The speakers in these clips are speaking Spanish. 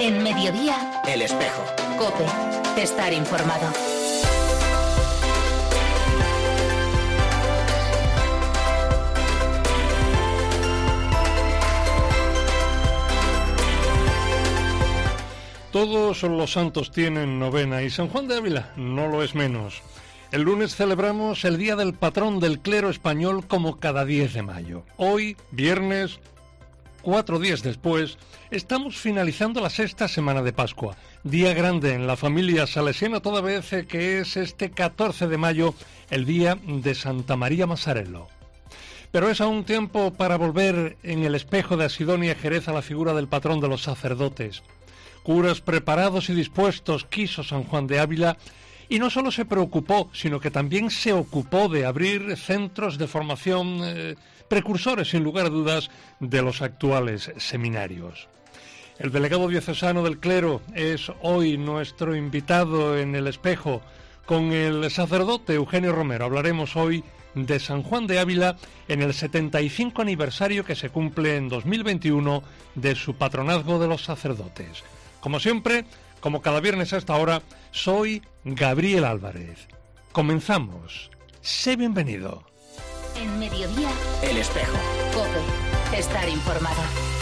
En Mediodía, El Espejo. COPE. Estar informado. Todos los santos tienen novena y San Juan de Ávila no lo es menos. El lunes celebramos el Día del Patrón del Clero Español como cada 10 de mayo. Hoy, viernes, 4 días después, estamos finalizando la sexta semana de Pascua. Día grande en la familia salesiana, toda vez que es este 14 de mayo el día de Santa María Massarello. Pero es aún tiempo para volver en el espejo de Asidonia Jerez a la figura del patrón de los sacerdotes. Curas preparados y dispuestos quiso San Juan de Ávila, y no solo se preocupó, sino que también se ocupó de abrir centros de formación precursores, sin lugar a dudas, de los actuales seminarios. El delegado diocesano del clero es hoy nuestro invitado en el espejo. Con el sacerdote Eugenio Romero hablaremos hoy de San Juan de Ávila en el 75 aniversario que se cumple en 2021 de su patronazgo de los sacerdotes. Como siempre, como cada viernes a esta hora, soy Gabriel Álvarez. Comenzamos. Sé bienvenido. En Mediodía, El Espejo. COPE. Estar informado.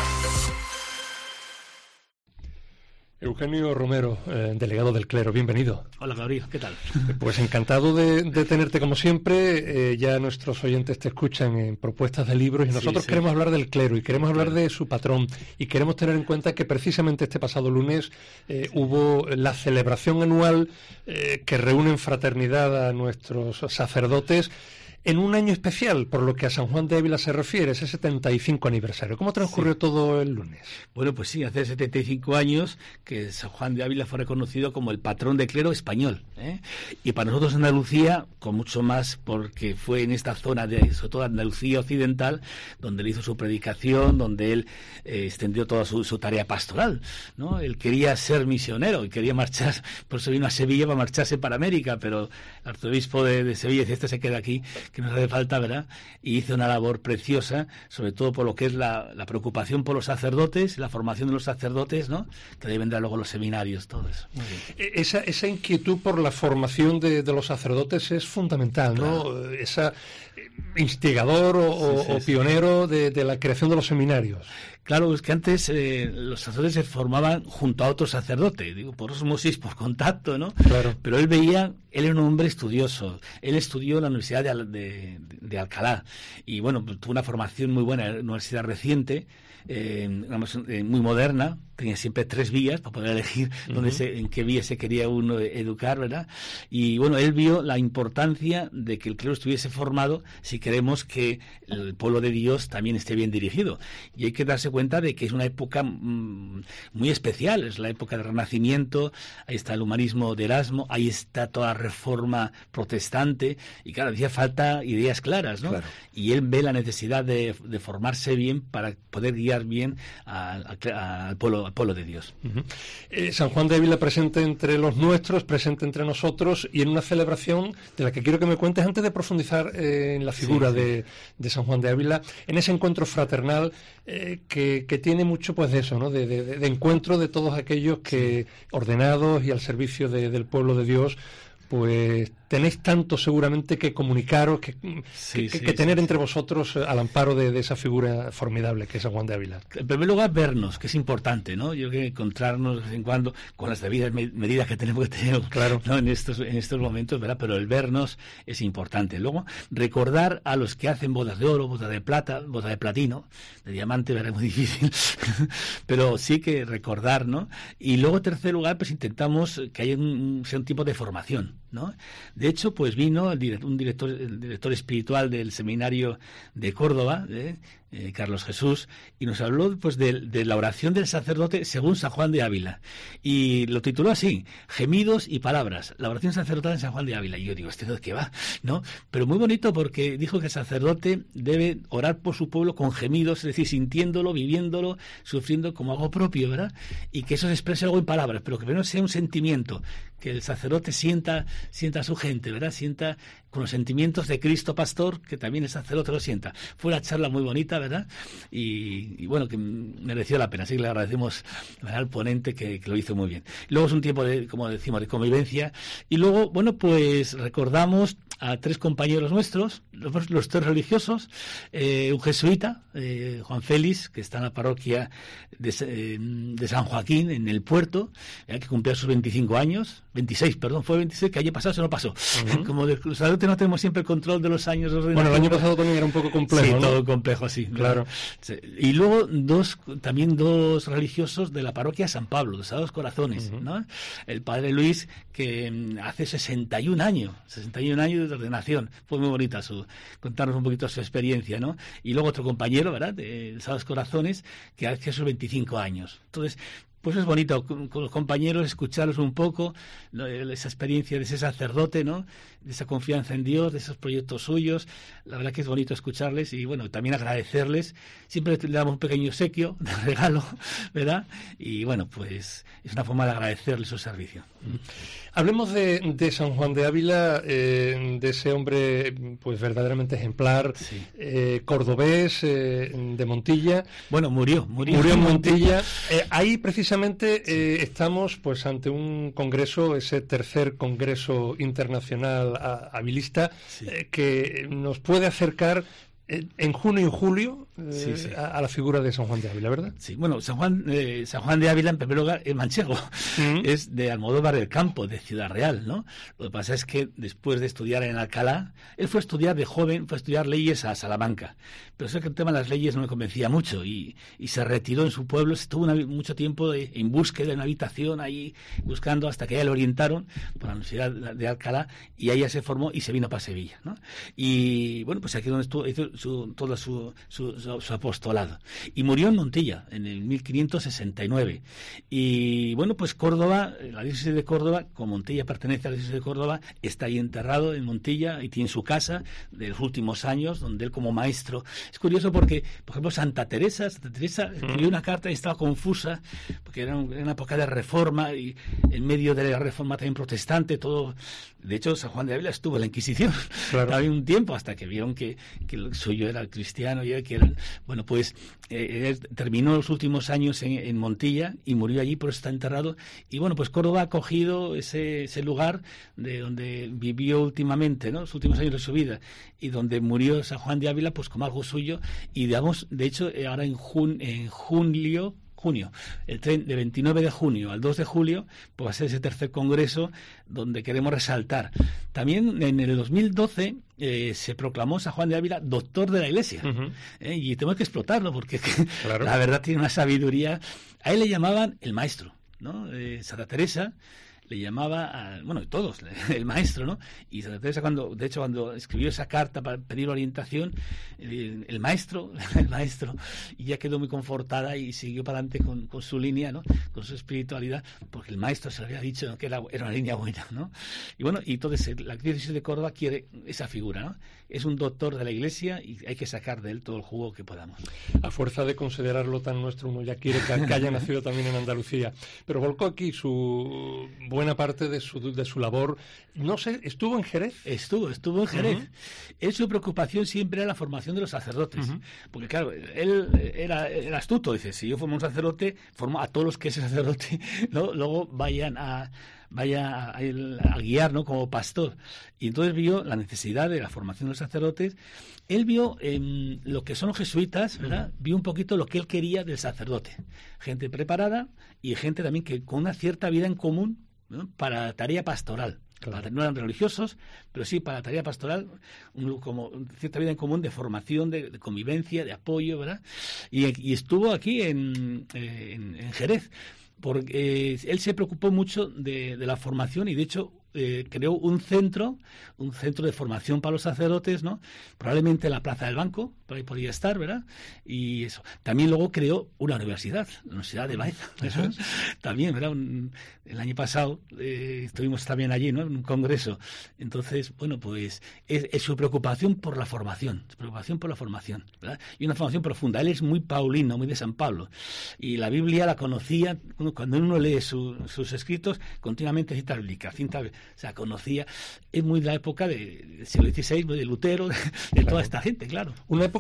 Eugenio Romero, delegado del clero, bienvenido. Hola Gabriel, ¿qué tal? Pues encantado de tenerte como siempre. Ya nuestros oyentes te escuchan en propuestas de libros y nosotros queremos hablar del clero y queremos hablar de su patrón y queremos tener en cuenta que precisamente este pasado lunes hubo la celebración anual que reúne en fraternidad a nuestros sacerdotes en un año especial, por lo que a San Juan de Ávila se refiere, ese 75 aniversario. ¿Cómo transcurrió todo el lunes? Bueno, pues sí, hace 75 años que San Juan de Ávila fue reconocido como el patrón del clero español, ¿eh? Y para nosotros Andalucía, con mucho más, porque fue en esta zona de, sobre todo Andalucía occidental, donde él hizo su predicación, donde él extendió toda su tarea pastoral, ¿no? Él quería ser misionero y quería marchar, por eso vino a Sevilla para marcharse para América, pero el arzobispo de Sevilla dice, se queda aquí, que nos hace falta, ¿verdad? Y hizo una labor preciosa, sobre todo por lo que es la preocupación por los sacerdotes, la formación de los sacerdotes, ¿no? Que de ahí vendrá luego los seminarios, todo eso. Muy bien. Esa inquietud por la formación de los sacerdotes es fundamental, ¿no? Claro. Esa instigador o pionero de la creación de los seminarios. Claro, es que antes los sacerdotes se formaban junto a otro sacerdote, digo, por osmosis, por contacto, ¿no? Claro. Pero él era un hombre estudioso. Él estudió en la Universidad de Alcalá y, bueno, tuvo una formación muy buena en la universidad reciente, muy moderna. Tenía siempre 3 vías para poder elegir en qué vía se quería uno educar, ¿verdad? Y bueno, él vio la importancia de que el clero estuviese formado si queremos que el pueblo de Dios también esté bien dirigido. Y hay que darse cuenta de que es una época muy especial, es la época del Renacimiento, ahí está el humanismo de Erasmo, ahí está toda la reforma protestante, y claro, hacía falta ideas claras, ¿no? Claro. Y él ve la necesidad de formarse bien para poder guiar bien al pueblo de Dios. San Juan de Ávila presente entre los nuestros, presente entre nosotros, y en una celebración de la que quiero que me cuentes antes de profundizar en la figura de San Juan de Ávila, en ese encuentro fraternal que tiene mucho pues de eso, ¿no? De encuentro de todos aquellos que ordenados y al servicio del pueblo de Dios, pues tenéis tanto seguramente que comunicaros, que tener entre vosotros al amparo de esa figura formidable que es San Juan de Ávila. En primer lugar, vernos, que es importante, ¿no? Yo creo que encontrarnos de vez en cuando con las debidas medidas que tenemos que tener, claro, ¿no? en estos momentos, ¿verdad? Pero el vernos es importante. Luego, recordar a los que hacen bodas de oro, bodas de plata, bodas de platino, de diamante, ¿verdad? Es muy difícil, pero sí que recordar, ¿no? Y luego, en tercer lugar, pues intentamos que haya un tipo de formación, ¿no? De hecho, pues vino el director espiritual del seminario de Córdoba, Carlos Jesús, y nos habló pues de la oración del sacerdote según San Juan de Ávila, y lo tituló así: Gemidos y palabras, la oración sacerdotal en San Juan de Ávila. Y yo digo, ¿este de qué va? ¿No? Pero muy bonito, porque dijo que el sacerdote debe orar por su pueblo con gemidos, es decir, sintiéndolo, viviéndolo, sufriendo como algo propio, ¿verdad? Y que eso se exprese luego en palabras, pero que primero sea un sentimiento, que el sacerdote sienta a su gente, ¿verdad? Sienta con los sentimientos de Cristo Pastor, que también el sacerdote lo sienta. Fue una charla muy bonita, ¿verdad? Y bueno, que mereció la pena. Así que le agradecemos al ponente que lo hizo muy bien. Luego es un tiempo de, como decimos, de convivencia. Y luego, bueno, pues recordamos a 3 compañeros nuestros, los 3 religiosos, un jesuita, Juan Félix, que está en la parroquia de San Joaquín, en el Puerto, que cumplió sus 25 años, 26, perdón, fue 26, que año pasado se no pasó. Como de sacerdote no tenemos siempre el control de los años. Bueno, el año pasado también era un poco complejo, sí, ¿no? todo complejo, sí. Claro. Sí. Y luego también dos religiosos de la parroquia San Pablo, de Sagrados Corazones, ¿no? El padre Luis, que hace 61 años de ordenación. Fue muy bonita contarnos un poquito su experiencia, ¿no? Y luego otro compañero, ¿verdad?, de Sagrados Corazones, que hace sus 25 años. Entonces, pues es bonito con los compañeros escucharlos un poco, esa experiencia de ese sacerdote, ¿no?, de esa confianza en Dios, de esos proyectos suyos. La verdad que es bonito escucharles y, bueno, también agradecerles. Siempre le damos un pequeño obsequio de regalo, ¿verdad? Y, bueno, pues es una forma de agradecerles su servicio. Hablemos de San Juan de Ávila, de ese hombre pues verdaderamente ejemplar, sí. Cordobés, de Montilla. Bueno, murió en Montilla. Ahí precisamente estamos pues ante un congreso, ese tercer congreso internacional avilista, sí. Que nos puede acercar en junio y julio sí. A la figura de San Juan de Ávila, ¿verdad? Sí, bueno, San Juan de Ávila, en primer lugar, es manchego, es de Almodóvar del Campo, de Ciudad Real, ¿no? Lo que pasa es que después de estudiar en Alcalá, él fue a estudiar de joven, fue a estudiar leyes a Salamanca, pero sé que el tema de las leyes no le convencía mucho y se retiró en su pueblo, estuvo mucho tiempo en búsqueda de una habitación ahí, buscando hasta que ya lo orientaron por la Universidad de Alcalá y ahí ya se formó y se vino para Sevilla, ¿no? Y bueno, pues aquí donde estuvo, hizo todo su apostolado. Y murió en Montilla, en el 1569. Y bueno, pues Córdoba, la diócesis de Córdoba, como Montilla pertenece a la diócesis de Córdoba, está ahí enterrado en Montilla y tiene su casa de los últimos años, donde él como maestro. Es curioso porque, por ejemplo, Santa Teresa escribió una carta y estaba confusa, porque era una época de reforma y en medio de la reforma también protestante, todo. De hecho, San Juan de Ávila estuvo en la Inquisición, claro. Había un tiempo hasta que vieron que lo suyo era cristiano y que eran, bueno, pues terminó los últimos años en Montilla y murió allí, por eso está enterrado. Y bueno, pues Córdoba ha cogido ese lugar de donde vivió últimamente, ¿no?, los últimos años de su vida, y donde murió San Juan de Ávila, pues como algo suyo. Y digamos, de hecho, ahora en junio, el tren de 29 de junio al 2 de julio, pues va a ser ese tercer congreso donde queremos resaltar. También en el 2012 se proclamó San Juan de Ávila doctor de la Iglesia, y tenemos que explotarlo porque claro. La verdad tiene una sabiduría. A él le llamaban el maestro, ¿no? Santa Teresa le llamaba, bueno, todos, el maestro, ¿no? Y Santa Teresa, cuando escribió esa carta para pedir orientación, el maestro, y ya quedó muy confortada y siguió para adelante con su línea, ¿no?, con su espiritualidad, porque el maestro se le había dicho, ¿no?, que era una línea buena, ¿no? Y bueno, y entonces la diócesis de Córdoba quiere esa figura, ¿no? Es un doctor de la Iglesia y hay que sacar de él todo el jugo que podamos. A fuerza de considerarlo tan nuestro, uno ya quiere que haya nacido también en Andalucía. Pero volcó aquí su buena parte de su labor. No sé, ¿estuvo en Jerez? Estuvo en Jerez. Él, su preocupación siempre era la formación de los sacerdotes. Porque claro, él era astuto. Dice, si yo formo un sacerdote, formo a todos los que ese sacerdote, ¿no?, luego vaya a guiar, ¿no?, como pastor. Y entonces vio la necesidad de la formación de los sacerdotes. Él vio lo que son los jesuitas, ¿verdad? Vio un poquito lo que él quería del sacerdote. Gente preparada y gente también que con una cierta vida en común, ¿no?, para la tarea pastoral. Claro. No eran religiosos, pero sí para la tarea pastoral, como cierta vida en común de formación, de convivencia, de apoyo, ¿verdad? Y estuvo aquí en Jerez, porque él se preocupó mucho de la formación y de hecho creó un centro de formación para los sacerdotes, ¿no? Probablemente en la Plaza del Banco, por ahí podría estar, ¿verdad? Y eso. También luego creó una universidad, la Universidad de Baeza. Eso es. También, ¿verdad? El año pasado estuvimos también allí, ¿no?, en un congreso. Entonces, bueno, pues es su preocupación por la formación, ¿verdad? Y una formación profunda. Él es muy paulino, muy de San Pablo. Y la Biblia la conocía, cuando uno lee sus escritos, continuamente cita bíblica, o sea, conocía, es muy de la época del siglo XVI, de Lutero, de toda esta gente, claro. Una época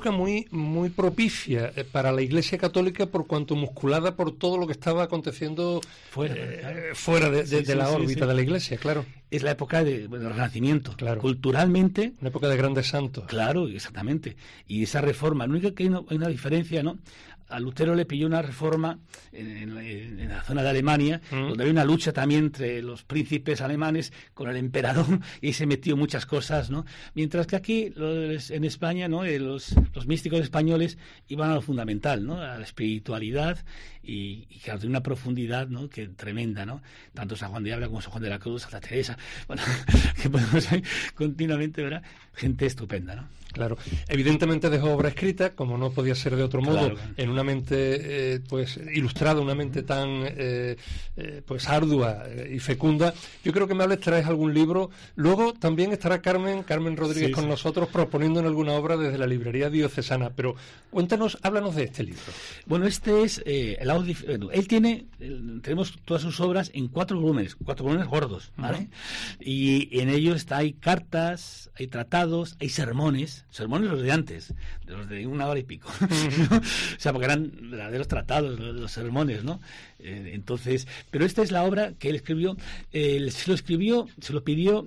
época muy propicia para la Iglesia Católica por cuanto musculada por todo lo que estaba aconteciendo fuera de la órbita de la Iglesia, claro. Es la época del Renacimiento, claro. Culturalmente. Una época de grandes santos. Claro, exactamente. Y esa reforma, lo único que hay una diferencia, ¿no? A Lutero le pilló una reforma en la zona de Alemania, donde había una lucha también entre los príncipes alemanes con el emperador, y ahí se metió muchas cosas, ¿no? Mientras que aquí, en España, ¿no? Los místicos españoles iban a lo fundamental, ¿no? A la espiritualidad y claro, de una profundidad, ¿no? Que tremenda, ¿no? Tanto San Juan de Ávila como San Juan de la Cruz, Santa Teresa, bueno, que podemos ir continuamente, ¿verdad? Gente estupenda, ¿no? Claro, evidentemente dejó obra escrita, como no podía ser de otro modo, claro. En una mente pues ilustrada, una mente tan pues ardua y fecunda. Yo creo que me traes algún libro. Luego también estará Carmen Rodríguez con nosotros proponiendo alguna obra desde la librería diocesana. Pero háblanos de este libro. Bueno, este es él tenemos todas sus obras en 4 volúmenes gordos, ¿vale? Y en ellos hay cartas, hay tratados, hay sermones los de antes, de los de 1 hora y pico, ¿no? O sea, porque eran verdaderos tratados, los sermones, ¿no? Entonces, pero esta es la obra que él escribió, se lo pidió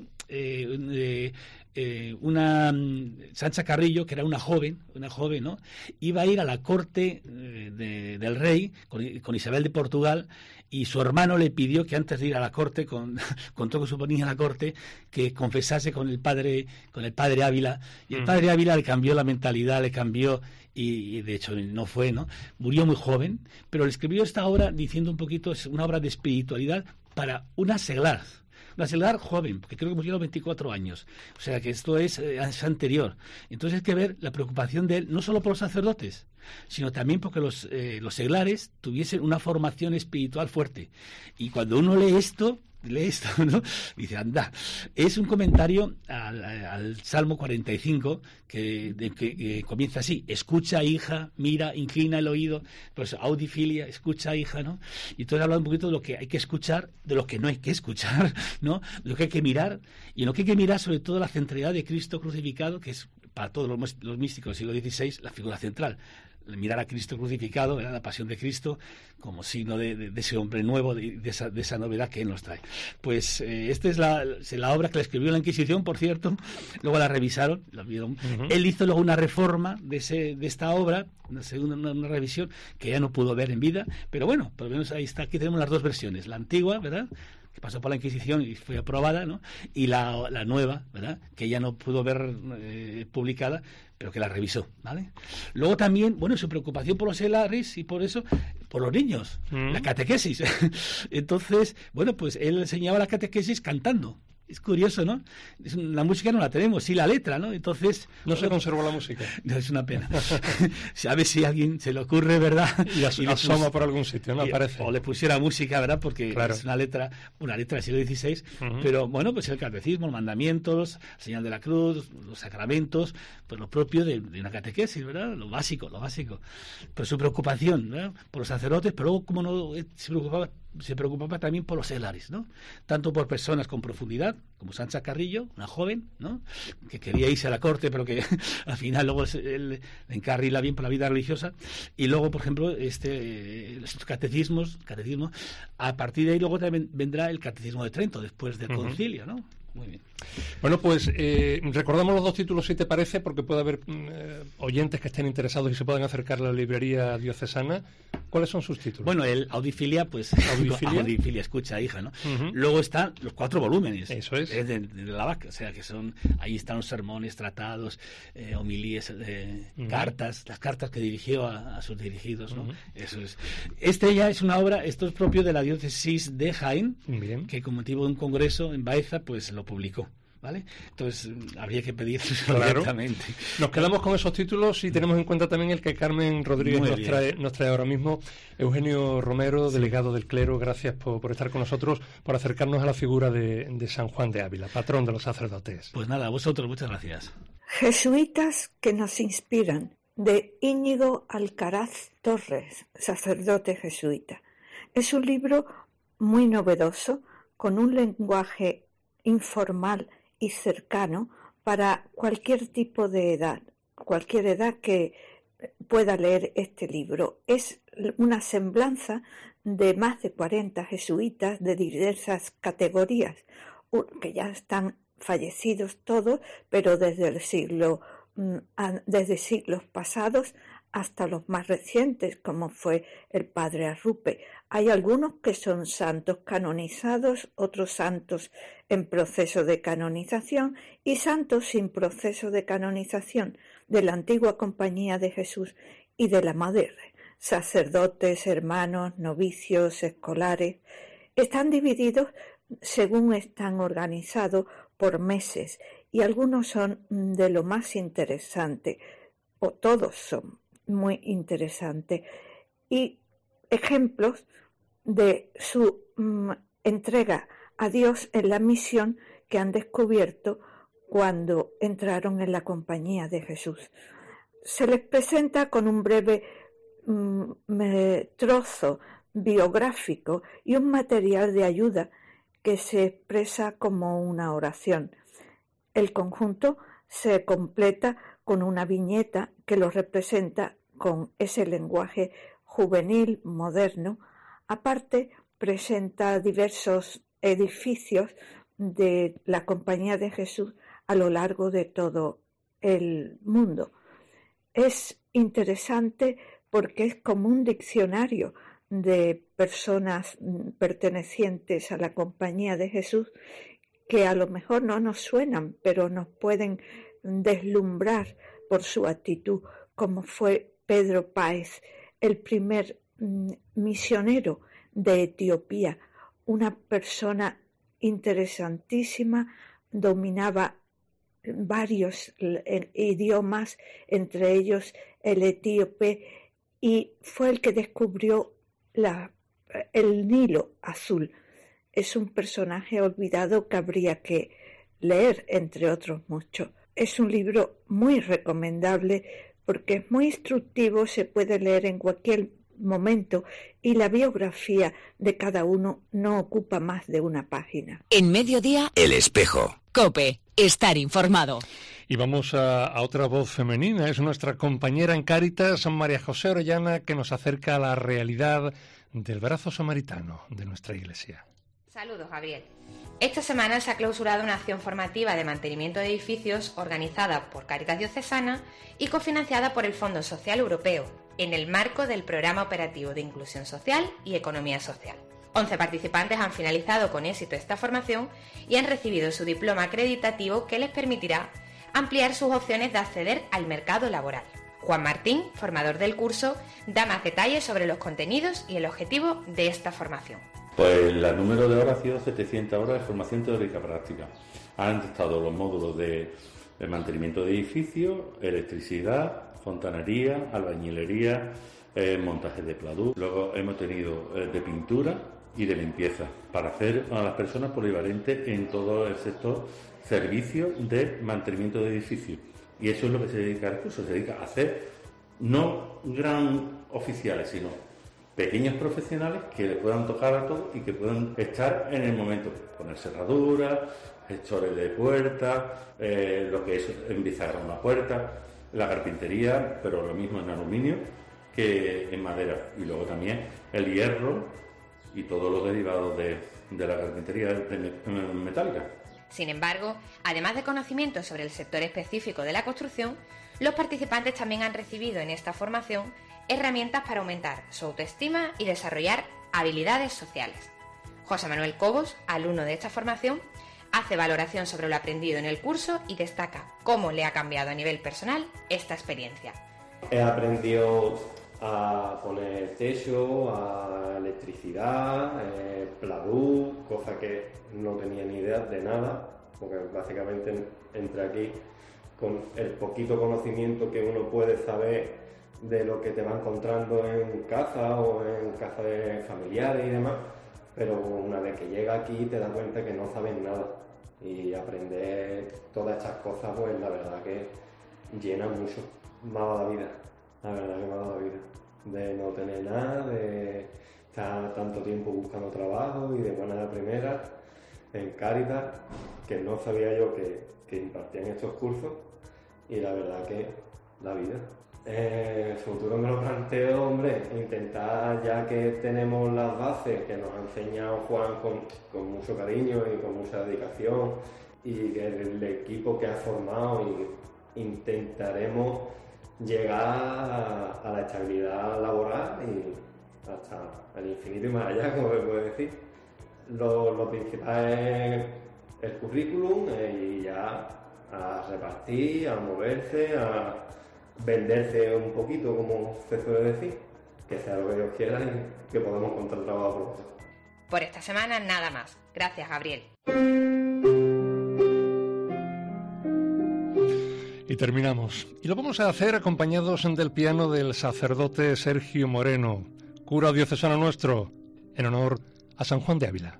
una Sancha Carrillo, que era una joven, ¿no? Iba a ir a la corte del rey con Isabel de Portugal, y su hermano le pidió que antes de ir a la corte, con todo lo que suponía la corte, que confesase con el padre Ávila, y el padre Ávila le cambió la mentalidad, le cambió, y de hecho no fue, ¿no? Murió muy joven, pero le escribió esta obra diciendo un poquito, es una obra de espiritualidad para una seglar joven, porque creo que murió a los 24 años. O sea que esto es anterior. Entonces hay que ver la preocupación de él, no solo por los sacerdotes, sino también porque los seglares tuviesen una formación espiritual fuerte. Y cuando uno lee esto, ¿no? Dice, anda, es un comentario al Salmo 45 que comienza así: escucha, hija, mira, inclina el oído. Pues audifilia, escucha, hija, ¿no? Y entonces habla un poquito de lo que hay que escuchar, de lo que no hay que escuchar, ¿no? De lo que hay que mirar, y en lo que hay que mirar sobre todo la centralidad de Cristo crucificado, que es para todos los místicos del siglo XVI la figura central. Mirar a Cristo crucificado, ¿verdad? La pasión de Cristo como signo de ese hombre nuevo, de esa novedad que él nos trae. Pues esta es la obra que le escribió la Inquisición, por cierto. Luego la revisaron, la vieron. Él hizo luego una reforma de esta obra, una revisión que ya no pudo ver en vida, pero bueno, por lo menos ahí está. Aquí tenemos las 2 versiones, la antigua, ¿verdad?, que pasó por la Inquisición y fue aprobada, ¿no? Y la nueva, ¿verdad?, que ya no pudo ver publicada, pero que la revisó, ¿vale? Luego también, bueno, su preocupación por los seglares y por eso, por los niños, la catequesis. Entonces, bueno, pues él enseñaba la catequesis cantando. Es curioso, ¿no? La música no la tenemos, sí la letra, ¿no? Entonces... No se conservó la música. No, es una pena. A ver si a alguien se le ocurre, ¿verdad? Y asoma por algún sitio, no aparece. O le pusiera música, ¿verdad? Porque claro, es una letra del siglo XVI. Pero bueno, pues el catecismo, los mandamientos, la señal de la cruz, los sacramentos, pues lo propio de una catequesis, ¿verdad? Lo básico. Pero su preocupación, ¿verdad?, por los sacerdotes, pero luego, como no se preocupaba también por los seglares, ¿no? Tanto por personas con profundidad, como Sancha Carrillo, una joven, ¿no?, que quería irse a la corte, pero que al final luego le encarrila bien por la vida religiosa. Y luego, por ejemplo, los catecismo, a partir de ahí luego también vendrá el Catecismo de Trento, después del concilio, ¿no? Muy bien. Bueno, pues recordamos los 2 títulos, si te parece, porque puede haber oyentes que estén interesados y se puedan acercar a la librería diocesana. ¿Cuáles son sus títulos? Bueno, el Audifilia, pues Audifilia, escucha, hija, ¿no? Luego están los 4 volúmenes. Eso es. De la vaca, o sea, que ahí están los sermones, tratados, homilías, cartas, las cartas que dirigió a sus dirigidos, ¿no? Eso es. Ya es una obra, esto es propio de la diócesis de Jaén, que con motivo de un congreso en Baeza, pues lo publicó, ¿vale? Entonces habría que pedirlo directamente. Nos quedamos con esos títulos y tenemos en cuenta también el que Carmen Rodríguez nos trae ahora mismo. Eugenio Romero, delegado del clero, gracias por estar con nosotros, por acercarnos a la figura de San Juan de Ávila, patrón de los sacerdotes. Pues nada, a vosotros, muchas gracias. Jesuitas que nos inspiran, de Íñigo Alcaraz Torres, sacerdote jesuita. Es un libro muy novedoso, con un lenguaje informal y cercano para cualquier tipo de edad. cualquier edad que pueda leer este libro. Es una semblanza de más de 40 jesuitas de diversas categorías, que ya están fallecidos todos, pero desde siglos pasados hasta los más recientes, como fue el padre Arrupe. Hay algunos que son santos canonizados, otros santos en proceso de canonización y santos sin proceso de canonización de la antigua Compañía de Jesús y de la Madre. Sacerdotes, hermanos, novicios, escolares. Están divididos según están organizados por meses y algunos son de lo más interesante, o todos son muy interesantes, y ejemplos de su entrega a Dios en la misión que han descubierto cuando entraron en la Compañía de Jesús. Se les presenta con un breve trozo biográfico y un material de ayuda que se expresa como una oración. El conjunto se completa con una viñeta que lo representa con ese lenguaje juvenil moderno. Aparte, presenta diversos edificios de la Compañía de Jesús a lo largo de todo el mundo. Es interesante porque es como un diccionario de personas pertenecientes a la Compañía de Jesús que a lo mejor no nos suenan, pero nos pueden deslumbrar por su actitud, como fue Pedro Páez, el primer misionero de Etiopía, una persona interesantísima, dominaba varios idiomas, entre ellos el etíope, y fue el que descubrió el Nilo azul. Es un personaje olvidado que habría que leer, entre otros muchos. Es un libro muy recomendable porque es muy instructivo, se puede leer en cualquier momento y la biografía de cada uno no ocupa más de una página. En Mediodía, El Espejo. COPE, estar informado. Y vamos a otra voz femenina, es nuestra compañera en Cáritas, María José Orellana, que nos acerca a la realidad del brazo samaritano de nuestra Iglesia. Saludos, Gabriel. Esta semana se ha clausurado una acción formativa de mantenimiento de edificios organizada por Cáritas Diocesana y cofinanciada por el Fondo Social Europeo, en el marco del Programa Operativo de Inclusión Social y Economía Social. 11 participantes han finalizado con éxito esta formación y han recibido su diploma acreditativo que les permitirá ampliar sus opciones de acceder al mercado laboral. Juan Martín, formador del curso, da más detalles sobre los contenidos y el objetivo de esta formación. Pues el número de horas ha sido 700 horas de formación teórica práctica. Han estado los módulos de mantenimiento de edificios, electricidad, fontanería, albañilería, montaje de pladur. Luego hemos tenido de pintura y de limpieza para hacer a las personas polivalentes en todo el sector servicios de mantenimiento de edificios. Y eso es lo que se dedica al curso, se dedica a hacer no gran oficiales, sino pequeños profesionales que le puedan tocar a todos y que puedan estar en el momento, poner cerraduras, gestores de puertas, lo que es embizar una puerta, la carpintería, pero lo mismo en aluminio que en madera, y luego también el hierro y todos los derivados de la carpintería metálica. Sin embargo, además de conocimientos sobre el sector específico de la construcción, los participantes también han recibido en esta formación herramientas para aumentar su autoestima y desarrollar habilidades sociales. José Manuel Cobos, alumno de esta formación, hace valoración sobre lo aprendido en el curso y destaca cómo le ha cambiado a nivel personal esta experiencia. He aprendido a poner techo, a electricidad, pladur, cosas que no tenía ni idea de nada, porque básicamente entré aquí con el poquito conocimiento que uno puede saber de lo que te va encontrando en casa o en casa de familiares y demás, pero una vez que llega aquí te das cuenta que no sabes nada, y aprender todas estas cosas pues la verdad que llena mucho. Me ha dado la vida, la verdad que me ha dado la vida, de no tener nada, de estar tanto tiempo buscando trabajo y de buena de primera en Cáritas, que no sabía yo que impartían estos cursos, y la verdad que la vida. El futuro me lo planteo, hombre, intentar, ya que tenemos las bases que nos ha enseñado Juan con mucho cariño y con mucha dedicación, y que el equipo que ha formado, y intentaremos llegar a la estabilidad laboral y hasta el infinito y más allá, como se puede decir. Lo principal es el currículum y ya a repartir, a moverse, a venderse un poquito, como se suele decir, que sea lo que Dios quiera y que podamos encontrar trabajo pronto. Por esta semana nada más. Gracias, Gabriel. Y terminamos. Y lo vamos a hacer acompañados del piano del sacerdote Sergio Moreno, cura diocesano nuestro, en honor a San Juan de Ávila.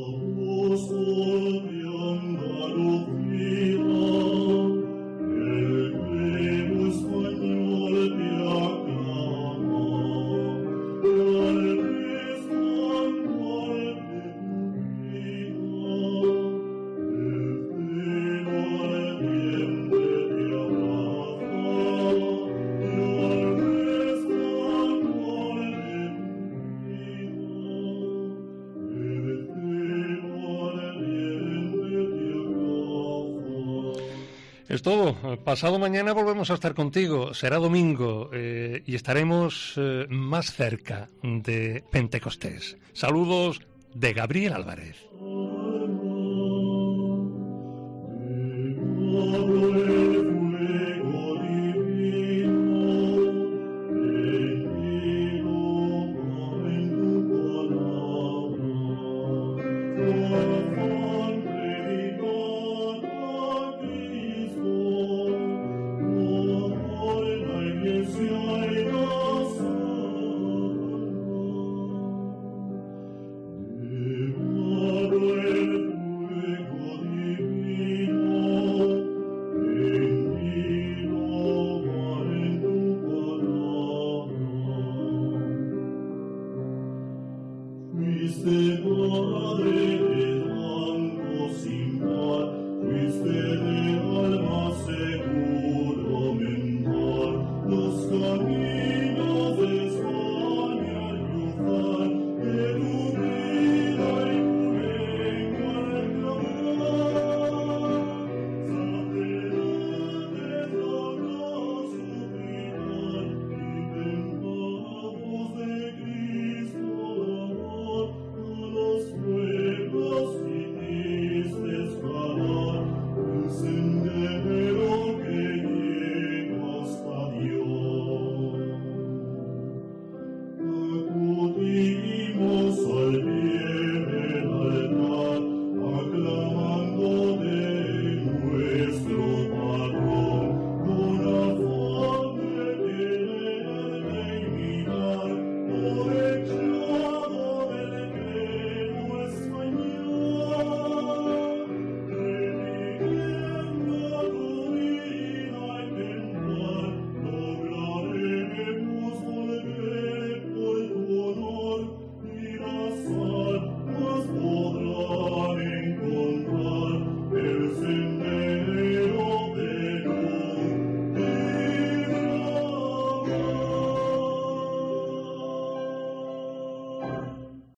Es todo. Pasado mañana volvemos a estar contigo. Será domingo y estaremos más cerca de Pentecostés. Saludos de Gabriel Álvarez.